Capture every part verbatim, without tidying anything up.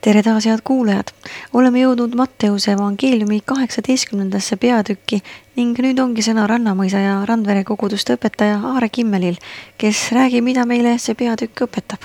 Tere taas, head kuulajad! Oleme jõudnud Matteuse evangeeliumi kaheksateistkümnendasse peatükki ning nüüd ongi sõna Rannamõisa ja Randvere koguduste õpetaja Aare Kimmelil, kes räägib, mida meile see peatükk õpetab.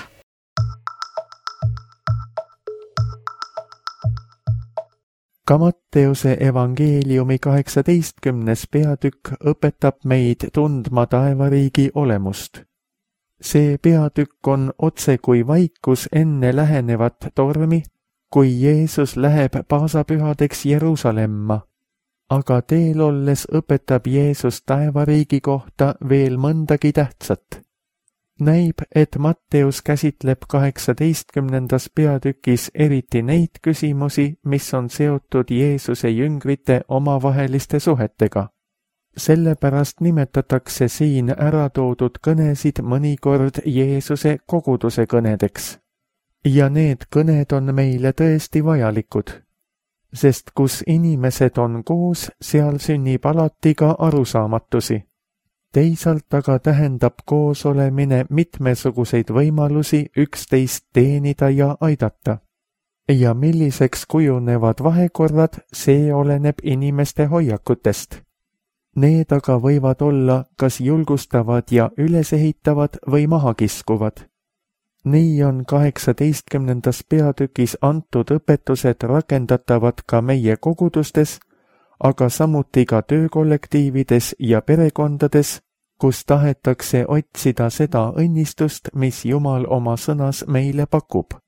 Ka Matteuse evangeeliumi kaheksateistkümnes peatükk õpetab meid tundma taevariigi olemust. See peatükk on otse kui vaikus enne lähenevat tormi, kui Jeesus läheb paasapühadeks Jeruusalemma. Aga teel olles õpetab Jeesus taevariigi kohta veel mõndagi tähtsat. Näib, et Matteus käsitleb kaheksateistkümnendas peatükis eriti neid küsimusi, mis on seotud Jeesuse jüngrite omavaheliste suhetega. Sellepärast nimetatakse siin ära toodud kõnesid mõnikord Jeesuse koguduse kõnedeks. Ja need kõned on meile tõesti vajalikud, sest kus inimesed on koos, seal sünnib alati ka arusaamatusi. Teisalt aga tähendab koos olemine mitmesuguseid võimalusi üksteist teenida ja aidata. Ja milliseks kujunevad vahekorrad, see oleneb inimeste hoiakutest. Need aga võivad olla kas julgustavad ja ülesehitavad või mahakiskuvad. Nii on kaheksateistkümnendas peatükis antud õpetused rakendatavad ka meie kogudustes, aga samuti ka töökollektiivides ja perekondades, kus tahetakse otsida seda õnnistust, mis Jumal oma sõnas meile pakub.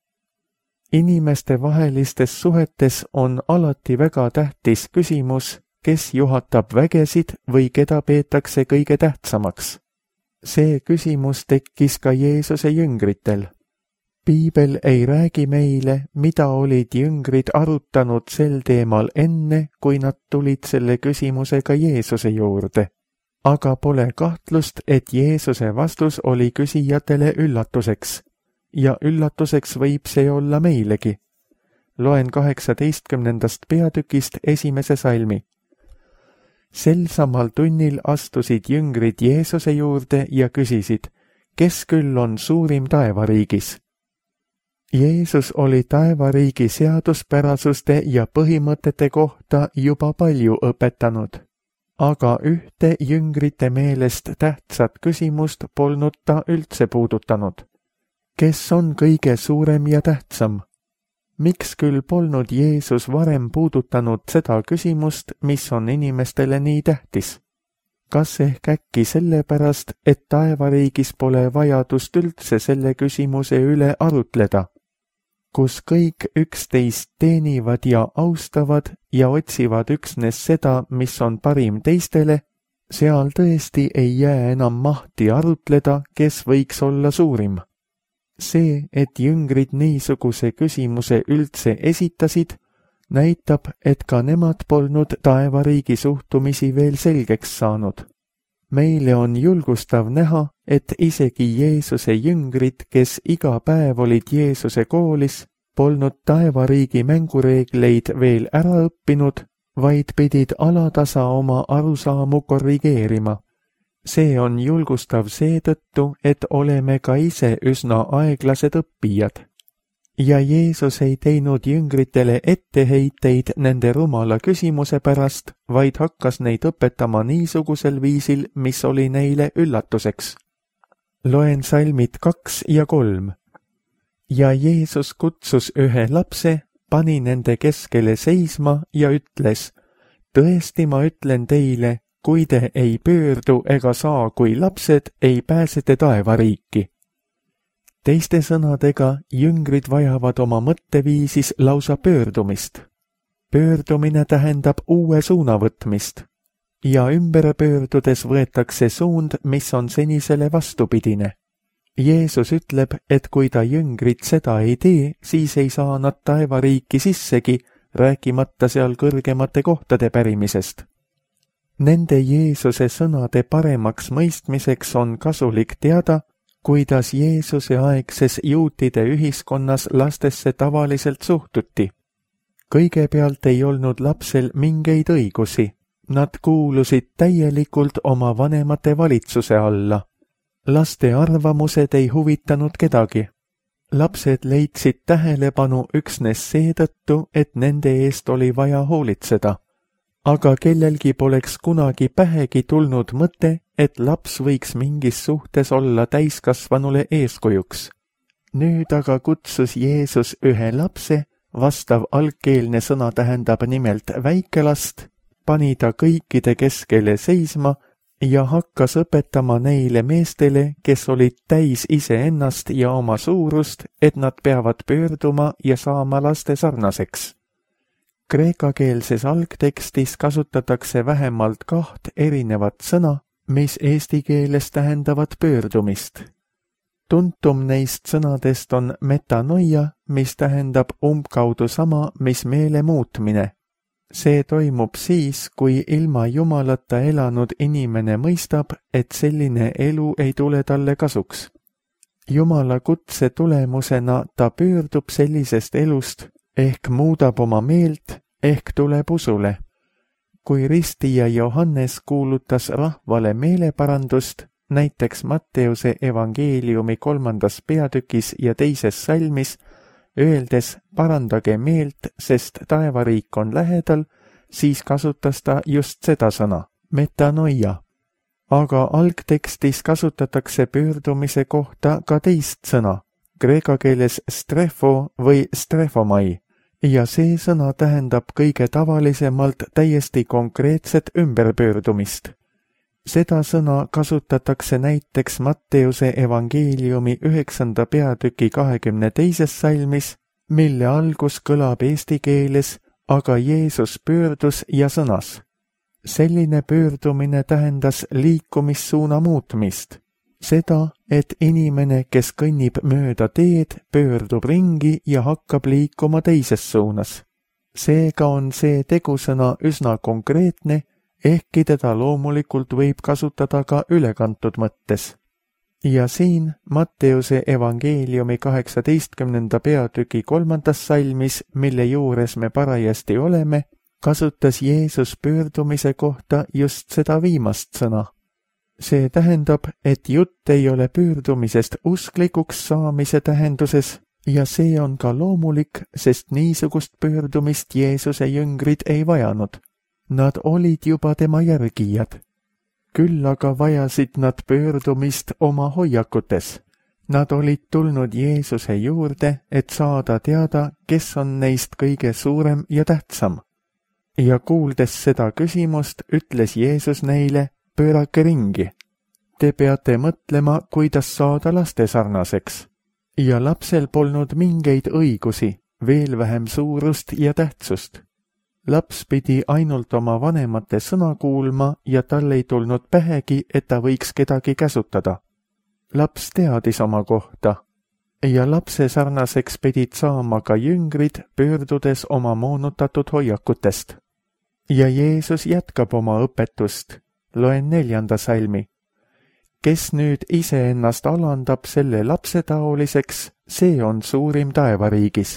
Inimeste vahelistes suhetes on alati väga tähtis küsimus, kes juhatab vägesid või keda peetakse kõige tähtsamaks. See küsimus tekkis ka Jeesuse jüngritel. Piibel ei räägi meile, mida olid jüngrid arutanud sel teemal enne, kui nad tulid selle küsimusega Jeesuse juurde. Aga pole kahtlust, et Jeesuse vastus oli küsijatele üllatuseks. Ja üllatuseks võib see olla meilegi. Loen kaheksateistkümnendast peatükist esimese salmi. Sel samal tunnil astusid jüngrid Jeesuse juurde ja küsisid, kes küll on suurim taevariigis. Jeesus oli taevariigi seaduspärasuste ja põhimõtete kohta juba palju õpetanud, aga ühte jüngrite meelest tähtsat küsimust polnud ta üldse puudutanud. Kes on kõige suurem ja tähtsam? Miks küll polnud Jeesus varem puudutanud seda küsimust, mis on inimestele nii tähtis? Kas ehk äkki sellepärast, et taevariigis pole vajadust üldse selle küsimuse üle arutleda, kus kõik üksteist teenivad ja austavad ja otsivad üksnes seda, mis on parim teistele, seal tõesti ei jää enam mahti arutleda, kes võiks olla suurim. See, et jüngrid niisuguse küsimuse üldse esitasid, näitab, et ka nemad polnud taevariigi suhtumisi veel selgeks saanud. Meile on julgustav näha, et isegi Jeesuse jüngrid, kes iga päev olid Jeesuse koolis, polnud taevariigi mängureegleid veel ära õppinud, vaid pidid alatasa oma arusaamu korrigeerima. See on julgustav seetõttu, et oleme ka ise üsna aeglased õppijad. Ja Jeesus ei teinud jüngritele etteheiteid nende rumala küsimuse pärast, vaid hakkas neid õpetama niisugusel viisil, mis oli neile üllatuseks. Loen salmid kaks ja kolm. Ja Jeesus kutsus ühe lapse, pani nende keskele seisma ja ütles, tõesti ma ütlen teile, kui te ei pöördu ega saa kui lapsed, ei pääse te taevariiki. Teiste sõnadega, jüngrid vajavad oma mõtteviisis lausa pöördumist. Pöördumine tähendab uue suuna võtmist. Ja ümber pöördudes võetakse suund, mis on senisele vastupidine. Jeesus ütleb, et kui ta jüngrid seda ei tee, siis ei saa nad taevariiki sissegi, rääkimata seal kõrgemate kohtade pärimisest. Nende Jeesuse sõnade paremaks mõistmiseks on kasulik teada, kuidas Jeesuse aegses juutide ühiskonnas lastesse tavaliselt suhtuti. Kõigepealt ei olnud lapsel mingeid õigusi. Nad kuulusid täielikult oma vanemate valitsuse alla. Laste arvamused ei huvitanud kedagi. Lapsed leidsid tähelepanu üksnes seetõttu, et nende eest oli vaja hoolitseda. Aga kellelgi poleks kunagi pähegi tulnud mõte, et laps võiks mingis suhtes olla täiskasvanule eeskujuks. Nüüd aga kutsus Jeesus ühe lapse, vastav algkeelne sõna tähendab nimelt väikelast, pani ta kõikide keskele seisma ja hakkas õpetama neile meestele, kes olid täis iseennast ja oma suurust, et nad peavad pöörduma ja saama laste sarnaseks. Kreekakeelses algtekstis kasutatakse vähemalt kaht erinevat sõna, mis eesti keeles tähendavad pöördumist. Tuntum neist sõnadest on metanoia, mis tähendab umbkaudu sama, mis meele muutmine. See toimub siis, kui ilma Jumalata elanud inimene mõistab, et selline elu ei tule talle kasuks. Jumala kutse tulemusena ta pöördub sellisest elust, ehk muudab oma meelt, ehk tuleb usule. Kui ristija Johannes kuulutas rahvale meeleparandust, näiteks Matteuse evangeeliumi kolmandas peatükis ja teises salmis, öeldes parandage meelt, sest taevariik on lähedal, siis kasutas ta just seda sõna, metanoia. Aga algtekstis kasutatakse pöördumise kohta ka teist sõna, kreeka keeles strefo või strefomai, ja see sõna tähendab kõige tavalisemalt täiesti konkreetset ümberpöördumist. Seda sõna kasutatakse näiteks Matteuse evangeeliumi üheksanda peatüki kahekümne teises salmis, mille algus kõlab eesti keeles, aga Jeesus pöördus ja sõnas. Selline pöördumine tähendas liikumissuuna muutmist. Seda, et inimene, kes kõnnib mööda teed, pöördub ringi ja hakkab liikuma teises suunas. Seega on see tegusõna üsna konkreetne, ehkki teda loomulikult võib kasutada ka ülekantud mõttes. Ja siin Matteuse evangeeliumi kaheksateistkümnenda peatüki kolmandas salmis, mille juures me parajasti oleme, kasutas Jeesus pöördumise kohta just seda viimast sõna. See tähendab, et jutt ei ole pöördumisest usklikuks saamise tähenduses ja see on ka loomulik, sest niisugust pöördumist Jeesuse jüngrid ei vajanud. Nad olid juba tema järgijad. Küll aga vajasid nad pöördumist oma hoiakutes. Nad olid tulnud Jeesuse juurde, et saada teada, kes on neist kõige suurem ja tähtsam. Ja kuuldes seda küsimust, ütles Jeesus neile, pöörake ringi. Te peate mõtlema, kuidas saada laste sarnaseks. Ja lapsel polnud mingeid õigusi, veel vähem suurust ja tähtsust. Laps pidi ainult oma vanemate sõna kuulma ja tal ei tulnud pähegi, et ta võiks kedagi käsutada. Laps teadis oma kohta ja lapse sarnaseks pidid saama ka jüngrid, pöördudes oma moonutatud hoiakutest. Ja Jeesus jätkab oma õpetust. Loen neljanda salmi. Kes nüüd iseennast alandab selle lapsetaoliseks, see on suurim taevariigis.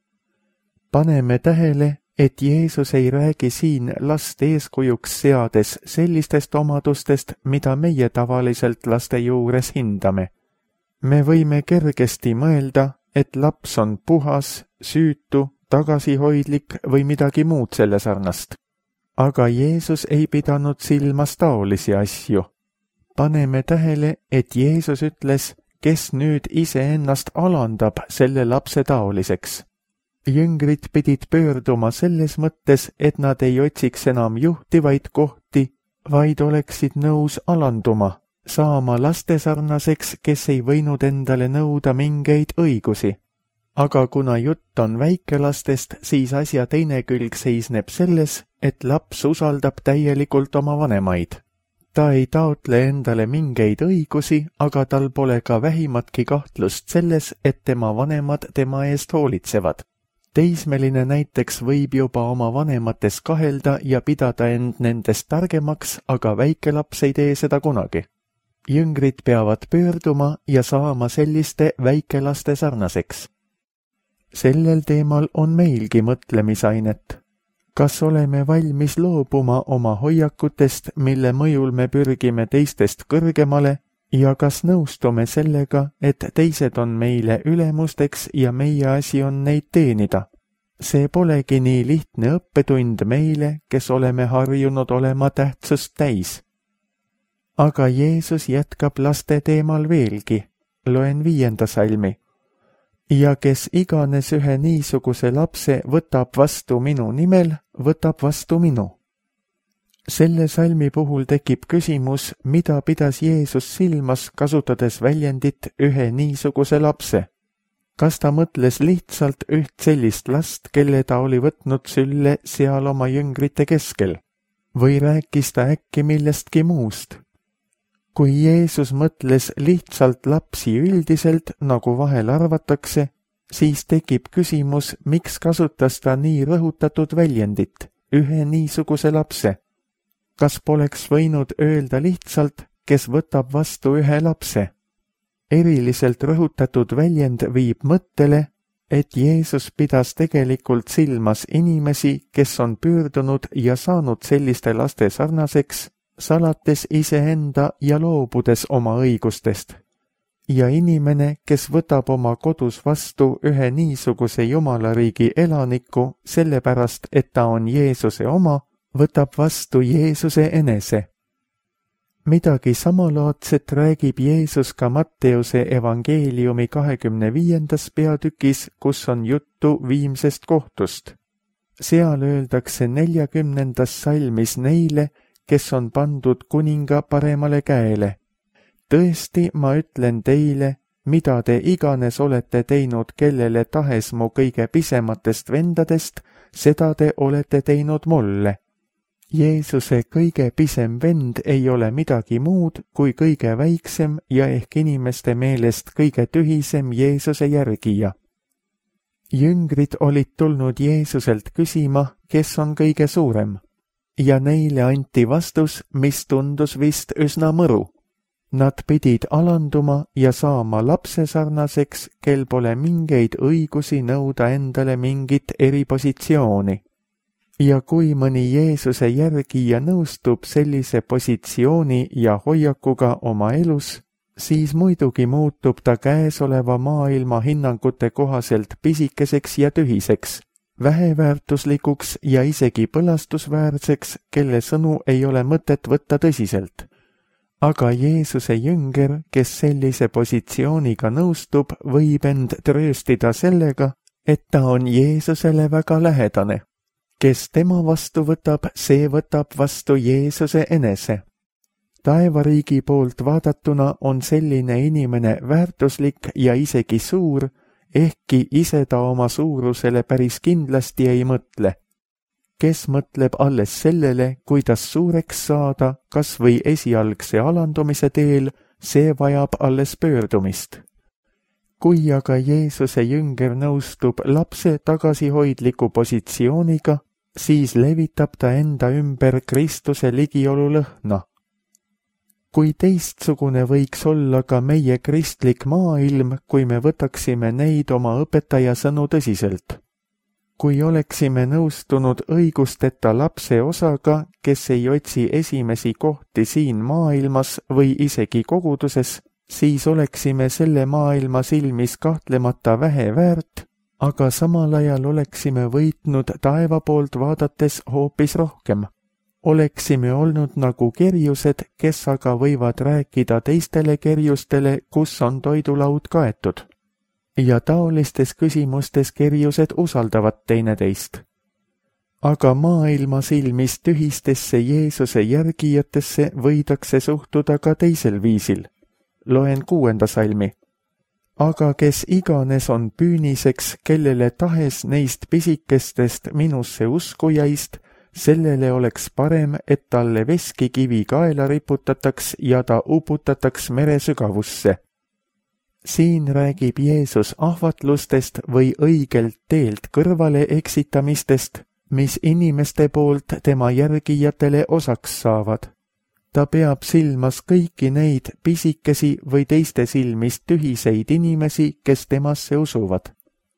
Paneme tähele, et Jeesus ei räägi siin last eeskujuks seades sellistest omadustest, mida meie tavaliselt laste juures hindame. Me võime kergesti mõelda, et laps on puhas, süütu, tagasihoidlik või midagi muud selle sarnast. Aga Jeesus ei pidanud silmas taolisi asju. Paneme tähele, et Jeesus ütles, kes nüüd iseennast alandab selle lapse taoliseks. Jüngrid pidid pöörduma selles mõttes, et nad ei otsiks enam juhtivaid kohti, vaid oleksid nõus alanduma, saama lastesarnaseks, kes ei võinud endale nõuda mingeid õigusi. Aga kuna jutt on väikelastest, siis asja teine külg seisneb selles, et laps usaldab täielikult oma vanemaid. Ta ei taotle endale mingeid õigusi, aga tal pole ka vähimatki kahtlust selles, et tema vanemad tema eest hoolitsevad. Teismeline näiteks võib juba oma vanemates kahelda ja pidada end nendest targemaks, aga väikelaps ei tee seda kunagi. Jüngrid peavad pöörduma ja saama selliste väikelaste sarnaseks. Sellel teemal on meilgi mõtlemisainet. Kas oleme valmis loobuma oma hoiakutest, mille mõjul me pürgime teistest kõrgemale ja kas nõustume sellega, et teised on meile ülemusteks ja meie asi on neid teenida? See polegi nii lihtne õppetund meile, kes oleme harjunud olema tähtsust täis. Aga Jeesus jätkab laste teemal veelgi. Loen viienda salmi. Ja kes iganes ühe niisuguse lapse võtab vastu minu nimel, võtab vastu minu. Selle salmi puhul tekib küsimus, mida pidas Jeesus silmas, kasutades väljendit ühe niisuguse lapse. Kas ta mõtles lihtsalt üht sellist last, kelle ta oli võtnud sülle seal oma jüngrite keskel? Või rääkis ta äkki millestki muust? Kui Jeesus mõtles lihtsalt lapsi üldiselt, nagu vahel arvatakse, siis tekib küsimus, miks kasutas ta nii rõhutatud väljendit, ühe niisuguse lapse. Kas poleks võinud öelda lihtsalt, kes võtab vastu ühe lapse? Eriliselt rõhutatud väljend viib mõttele, et Jeesus pidas tegelikult silmas inimesi, kes on püürdunud ja saanud selliste laste sarnaseks, salates iseenda ja loobudes oma õigustest. Ja inimene, kes võtab oma kodus vastu ühe niisuguse Jumalariigi elaniku, sellepärast, et ta on Jeesuse oma, võtab vastu Jeesuse enese. Midagi samalaadset räägib Jeesus ka Matteuse evangeeliumi kahekümne viiendas peatükis, kus on juttu viimsest kohtust. Seal öeldakse neljakümnendas salmis neile, kes on pandud kuninga paremale käele. Tõesti, ma ütlen teile, mida te iganes olete teinud kellele tahes mu kõige pisematest vendadest, seda te olete teinud mulle. Jeesuse kõige pisem vend ei ole midagi muud kui kõige väiksem ja ehk inimeste meelest kõige tühisem Jeesuse järgija. Jüngrid olid tulnud Jeesuselt küsima, kes on kõige suurem, ja neile anti vastus, mis tundus vist üsna mõru. Nad pidid alanduma ja saama lapse sarnaseks, kel pole mingeid õigusi nõuda endale mingit eripositsiooni. Ja kui mõni Jeesuse järgija nõustub sellise positsiooni ja hoiakuga oma elus, siis muidugi muutub ta käesoleva maailma hinnangute kohaselt pisikeseks ja tühiseks, väheväärtuslikuks ja isegi põlastusväärseks, kelle sõnu ei ole mõtet võtta tõsiselt. Aga Jeesuse jünger, kes sellise positsiooniga nõustub, võib end trööstida sellega, et ta on Jeesusele väga lähedane. Kes tema vastu võtab, see võtab vastu Jeesuse enese. Taevariigi poolt vaadatuna on selline inimene väärtuslik ja isegi suur, ehkki ise ta oma suurusele päris kindlasti ei mõtle. Kes mõtleb alles sellele, kuidas suureks saada, kas või esialgse alandumise teel, see vajab alles pöördumist. Kui aga Jeesuse jünger nõustub lapse tagasihoidliku positsiooniga, siis levitab ta enda ümber Kristuse ligiolu lõhna. Kui teistsugune võiks olla ka meie kristlik maailm, kui me võtaksime neid oma õpetaja sõnu tõsiselt. Kui oleksime nõustunud õigusteta lapse osaga, kes ei otsi esimesi kohti siin maailmas või isegi koguduses, siis oleksime selle maailma silmis kahtlemata vähe väärt, aga samal ajal oleksime võitnud taeva poolt vaadates hoopis rohkem. Oleksime olnud nagu kerjused, kes aga võivad rääkida teistele kerjustele, kus on toidulaud kaetud. Ja taolistes küsimustes kerjused usaldavad teineteist. Aga maailma silmis tühistesse Jeesuse järgijatesse võidakse suhtuda ka teisel viisil. Loen kuuenda salmi. Aga kes iganes on püüniseks, kellele tahes neist pisikestest minusse uskujaist, sellele oleks parem, et talle veskikivi kaela riputataks ja ta uputataks mere sügavusse. Siin räägib Jeesus ahvatlustest või õigelt teelt kõrvale eksitamistest, mis inimeste poolt tema järgijatele osaks saavad. Ta peab silmas kõiki neid pisikesi või teiste silmis tühiseid inimesi, kes temasse usuvad.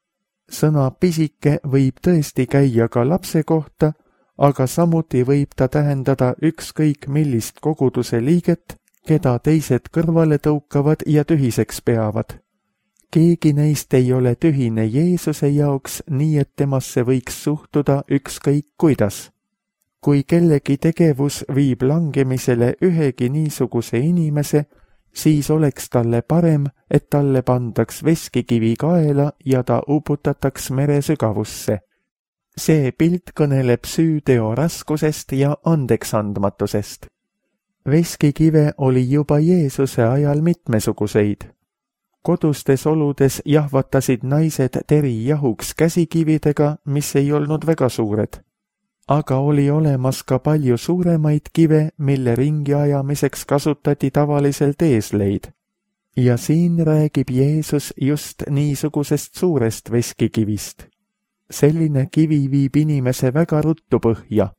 Sõna pisike võib tõesti käia ka lapse kohta, aga samuti võib ta tähendada ükskõik millist koguduse liiget, keda teised kõrvale tõukavad ja tühiseks peavad. Keegi neist ei ole tühine Jeesuse jaoks, nii et temasse võiks suhtuda ükskõik kuidas. Kui kellegi tegevus viib langemisele ühegi niisuguse inimese, siis oleks talle parem, et talle pandaks veskikivi kaela ja ta uputataks mere sügavusse. See pilt kõneleb süüteo raskusest ja andeksandmatusest. Veskikive oli juba Jeesuse ajal mitmesuguseid. Kodustes oludes jahvatasid naised teri jahuks käsikividega, mis ei olnud väga suured. Aga oli olemas ka palju suuremaid kive, mille ringi ajamiseks kasutati tavaliselt eesleid. Ja siin räägib Jeesus just niisugusest suurest veskikivist. Selline kivi viib inimese väga ruttu põhja.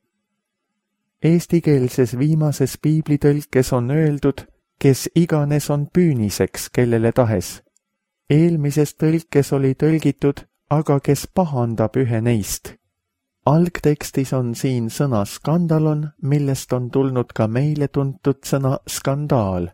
Eestikeelses viimases piiblitõlkes on öeldud, kes iganes on püüniseks kellele tahes. Eelmises tõlkes oli tõlgitud, aga kes pahandab ühe neist. Algtekstis on siin sõna skandalon, millest on tulnud ka meile tuntud sõna skandaal.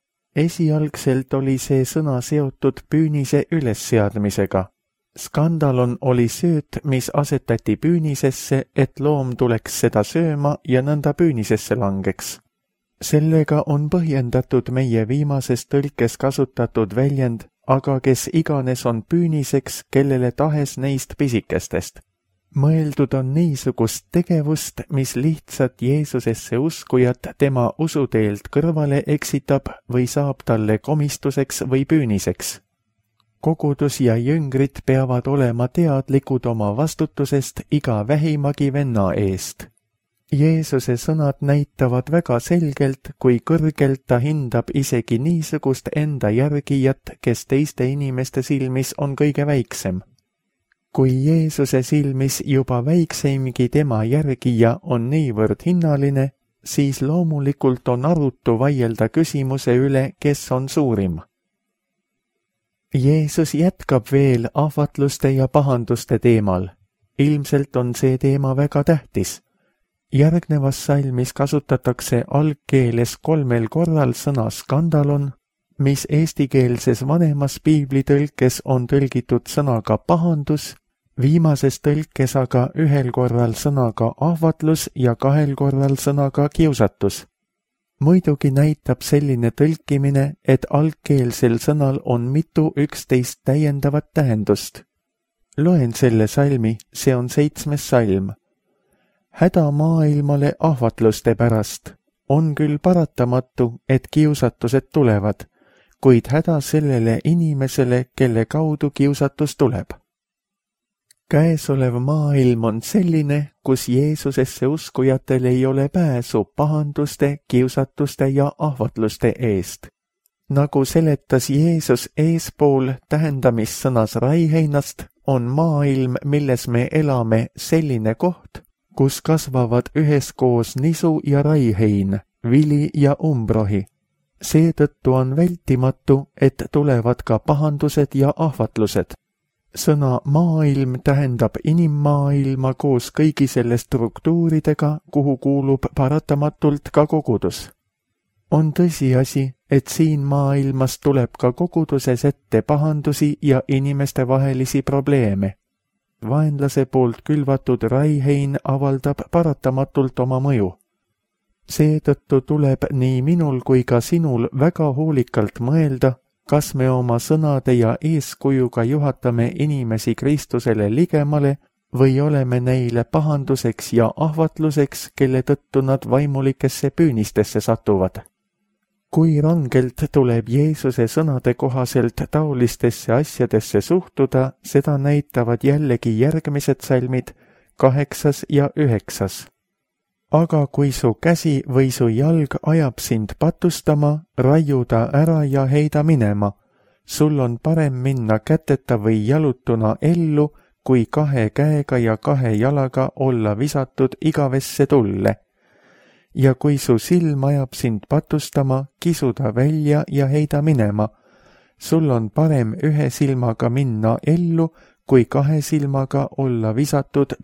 Esialgselt oli see sõna seotud püünise ülesseadmisega. Skandalon oli sööt, mis asetati püünisesse, et loom tuleks seda sööma ja nõnda püünisesse langeks. Sellega on põhjendatud meie viimases tõlkes kasutatud väljend, aga kes iganes on püüniseks, kellele tahes neist pisikestest. Mõeldud on niisugust tegevust, mis lihtsalt Jeesusesse uskujat tema usuteelt kõrvale eksitab või saab talle komistuseks või püüniseks. Kogudus ja jüngrid peavad olema teadlikud oma vastutusest iga vähimagi venna eest. Jeesuse sõnad näitavad väga selgelt, kui kõrgelt ta hindab isegi niisugust enda järgijat, kes teiste inimeste silmis on kõige väiksem. Kui Jeesuse silmis juba väikseimgi tema järgija on niivõrd hinnaline, siis loomulikult on arutu vaielda küsimuse üle, kes on suurim. Jeesus jätkab veel ahvatluste ja pahanduste teemal. Ilmselt on see teema väga tähtis. Järgnevas salmis kasutatakse algkeeles kolmel korral sõna skandalon, mis eestikeelses vanemas piiblitõlkes on tõlgitud sõnaga pahandus, viimases tõlkes aga ühel korral sõnaga ahvatlus ja kahel korral sõnaga kiusatus. Muidugi näitab selline tõlkimine, et algkeelsel sõnal on mitu üksteist täiendavat tähendust. Loen selle salmi, see on seitsmes salm. Häda maailmale ahvatluste pärast. On küll paratamatu, et kiusatused tulevad, kuid häda sellele inimesele, kelle kaudu kiusatus tuleb. Käesolev maailm on selline, kus Jeesusesse uskujatel ei ole pääsu pahanduste, kiusatuste ja ahvatluste eest. Nagu seletas Jeesus eespool tähendamissõnas raiheinast, on maailm, milles me elame, selline koht, kus kasvavad üheskoos nisu ja raihein, vili ja umbrohi. Seetõttu on vältimatu, et tulevad ka pahandused ja ahvatlused. Sõna maailm tähendab inimmaailma koos kõigi selle struktuuridega, kuhu kuulub paratamatult ka kogudus. On tõsiasi, et siin maailmas tuleb ka koguduses ette pahandusi ja inimeste vahelisi probleeme. Vaenlase poolt külvatud raihein avaldab paratamatult oma mõju. Seetõttu tuleb nii minul kui ka sinul väga hoolikalt mõelda, kas me oma sõnade ja eeskujuga juhatame inimesi Kristusele ligemale või oleme neile pahanduseks ja ahvatluseks, kelle tõttu nad vaimulikesse püünistesse satuvad. Kui rangelt tuleb Jeesuse sõnade kohaselt taolistesse asjadesse suhtuda, seda näitavad jällegi järgmised salmid, kaheksas ja üheksas. Aga kui su käsi või su jalg ajab sind patustama, raiu ta ära ja heida minema. Sul on parem minna käteta või jalutuna ellu, kui kahe käega ja kahe jalaga olla visatud igavesse tulle. Ja kui su silm ajab sind patustama, kisu ta välja ja heida minema. Sul on parem ühe silmaga minna ellu, kui kahe silmaga olla visatud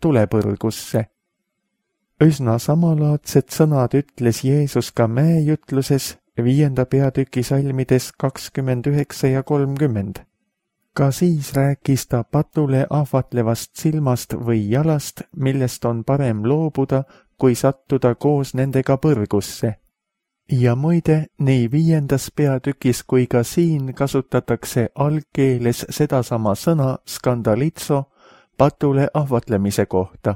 tulepõrgusse. Üsna samalaadsed sõnad ütles Jeesus ka mäejutluses, viienda peatüki salmides kakskümmend üheksa ja kolmkümmend. Ka siis rääkis ta patule ahvatlevast silmast või jalast, millest on parem loobuda, kui sattuda koos nendega põrgusse. Ja muide, nii viiendas peatükis kui ka siin kasutatakse algkeeles sedasama sõna skandalitso patule ahvatlemise kohta.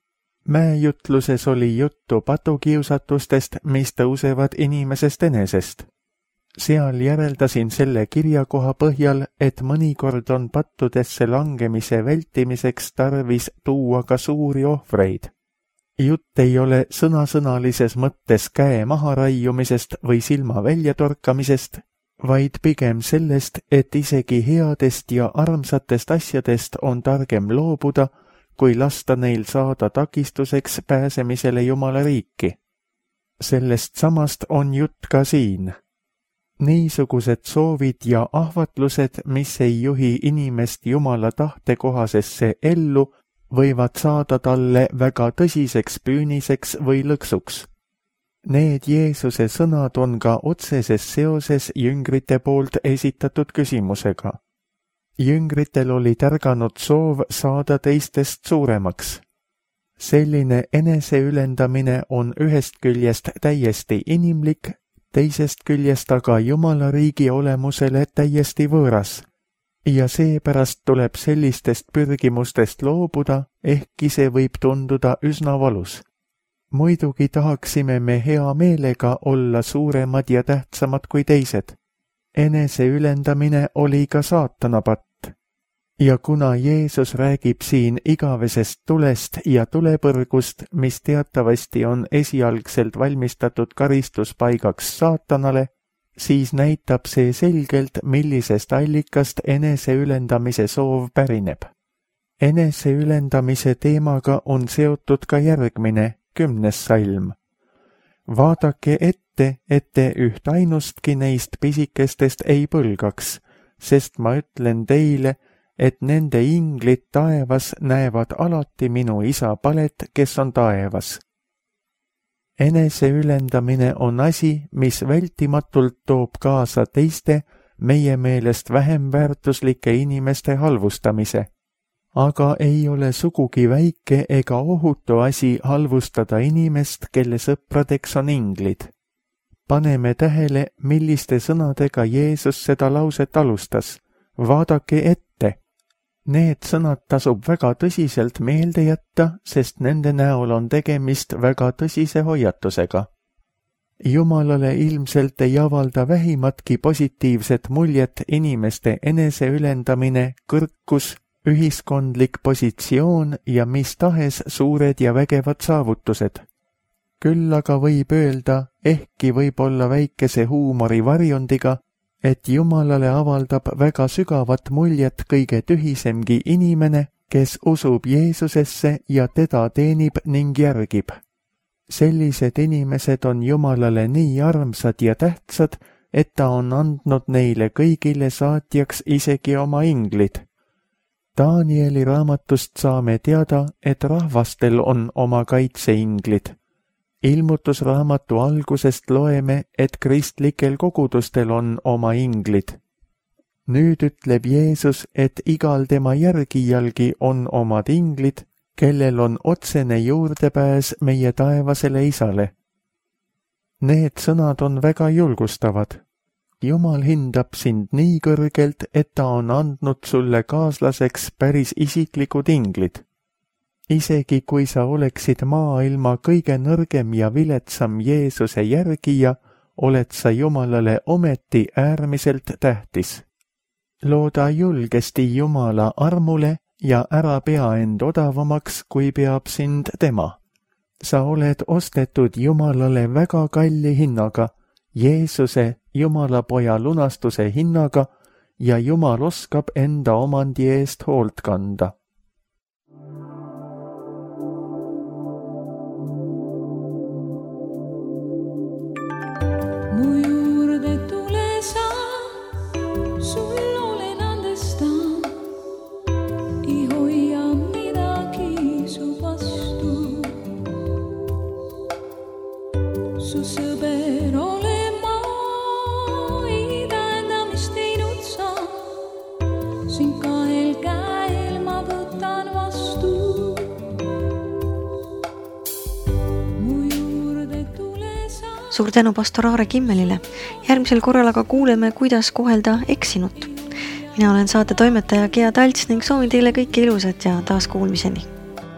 Mäejutluses oli juttu patukiusatustest, mis tõusevad inimesest enesest. Seal järeldasin selle kirjakoha põhjal, et mõnikord on pattudesse langemise vältimiseks tarvis tuua ka suuri ohvreid. Jutt ei ole sõnasõnalises mõttes käe maharaiumisest või silma väljatorkamisest, vaid pigem sellest, et isegi headest ja armsatest asjadest on targem loobuda, kui lasta neil saada takistuseks pääsemisele Jumala riiki. Sellest samast on jutt ka siin. Niisugused soovid ja ahvatlused, mis ei juhi inimest Jumala tahte kohasesse ellu, võivad saada talle väga tõsiseks püüniseks või lõksuks. Need Jeesuse sõnad on ka otseses seoses jüngrite poolt esitatud küsimusega. Jüngritel oli tärganud soov saada teistest suuremaks. Selline eneseülendamine on ühest küljest täiesti inimlik, teisest küljest aga Jumala riigi olemusele täiesti võõras. Ja seepärast tuleb sellistest pürgimustest loobuda, ehkki see võib tunduda üsna valus. Muidugi tahaksime me hea meelega olla suuremad ja tähtsamad kui teised. Eneseülendamine oli ka saatana patt. Ja kuna Jeesus räägib siin igavesest tulest ja tulepõrgust, mis teatavasti on esialgselt valmistatud karistuspaigaks saatanale, siis näitab see selgelt, millisest allikast eneseülendamise soov pärineb. Eneseülendamise teemaga on seotud ka järgmine, kümnes salm. Vaadake ette, et te üht ainustki neist pisikestest ei põlgaks, sest ma ütlen teile, et nende inglid taevas näevad alati minu isa palet, kes on taevas. Eneseülendamine on asi, mis vältimatult toob kaasa teiste, meie meelest vähem väärtuslike inimeste halvustamise. Aga ei ole sugugi väike ega ohutu asi halvustada inimest, kelle sõpradeks on inglid. Paneme tähele, milliste sõnadega Jeesus seda lauset alustas. Vaadake ette. Need sõnad tasub väga tõsiselt meelde jätta, sest nende näol on tegemist väga tõsise hoiatusega. Jumalale ilmselt ei avalda vähimatki positiivset muljet inimeste eneseülendamine, kõrkus, ühiskondlik positsioon ja mis tahes suured ja vägevad saavutused. Küll aga võib öelda, ehkki võib olla väikese huumori varjundiga, et Jumalale avaldab väga sügavat muljet kõige tühisemgi inimene, kes usub Jeesusesse ja teda teenib ning järgib. Sellised inimesed on Jumalale nii armsad ja tähtsad, et ta on andnud neile kõigile saatjaks isegi oma inglid. Danieli raamatust saame teada, et rahvastel on oma kaitseinglid. Ilmutusraamatu algusest loeme, et kristlikel kogudustel on oma inglid. Nüüd ütleb Jeesus, et igal tema järgijalgi on omad inglid, kellel on otsene juurdepääs meie taevasele isale. Need sõnad on väga julgustavad. Jumal hindab sind nii kõrgelt, et ta on andnud sulle kaaslaseks päris isiklikud inglid. Isegi kui sa oleksid maailma kõige nõrgem ja viletsam Jeesuse järgija, oled sa Jumalale ometi äärmiselt tähtis. Looda julgesti Jumala armule ja ära pea end odavamaks, kui peab sind tema. Sa oled ostetud Jumalale väga kalli hinnaga, Jeesuse, Jumala poja lunastuse hinnaga, ja Jumal oskab enda omandi eest hoolt kanda. Mu juurde tule sa, sul olen andestan, ei hoia midagi su vastu. Su sõber olen ma suur tänu pastor Aare Kimmelile. Järgmisel korral aga kuuleme, kuidas kohelda eksinut. Mina olen saate toimetaja Gea Talts ning soovin teile kõike ilusat ja taas kuulmiseni.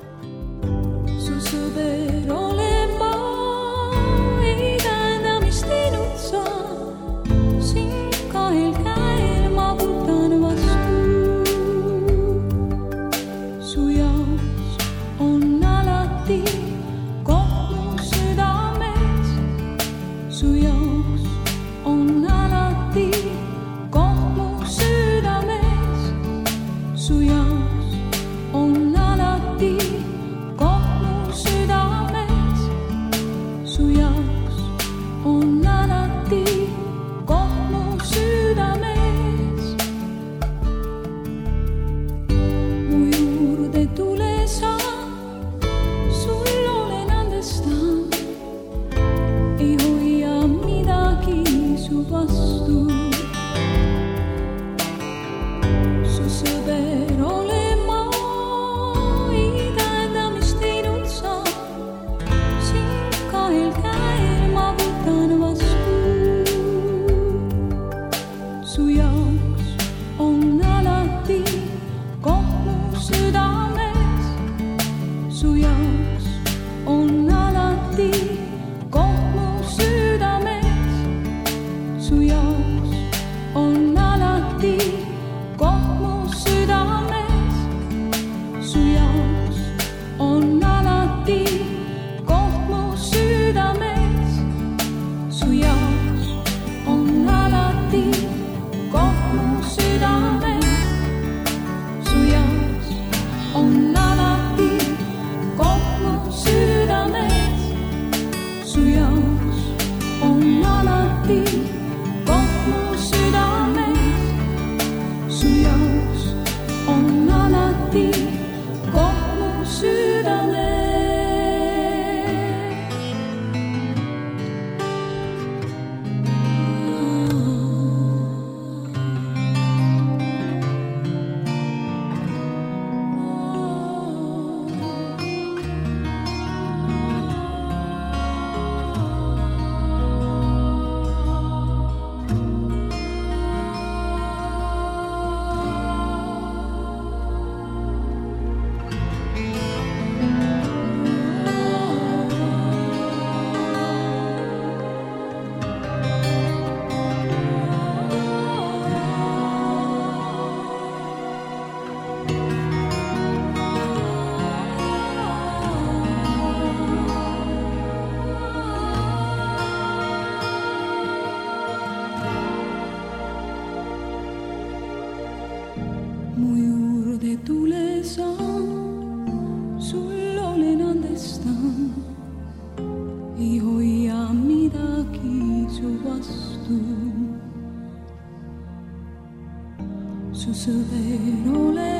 Su sõber ole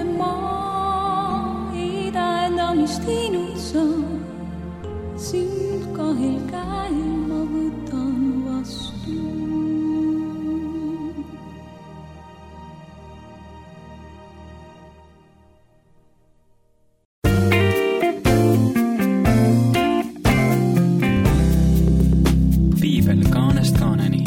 ma, ei tähendamist teinud sa. Sind kahel käel ma võtan vastu. Piibel kaanest kaaneni.